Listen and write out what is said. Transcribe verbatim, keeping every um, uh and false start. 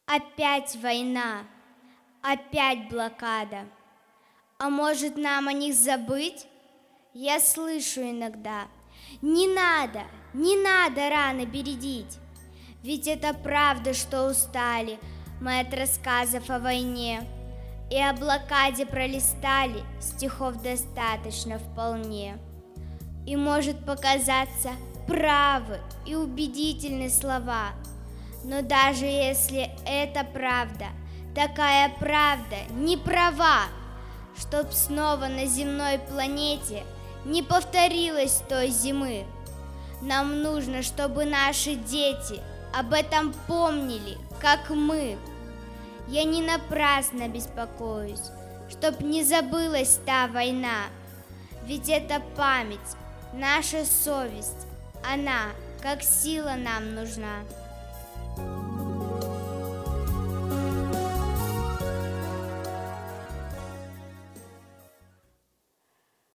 Опять война, опять блокада. А может, нам о них забыть? Я слышу иногда: не надо, не надо раны бередить. Ведь это правда, что устали мы от рассказов о войне, и о блокаде пролистали, стихов достаточно вполне. И может показаться правы и убедительны слова, но даже если это правда, такая правда не права, чтоб снова на земной планете не повторилось той зимы. Нам нужно, чтобы наши дети об этом помнили, как мы. Я не напрасно беспокоюсь, чтоб не забылась та война, ведь это память, наша совесть, она, как сила, нам нужна.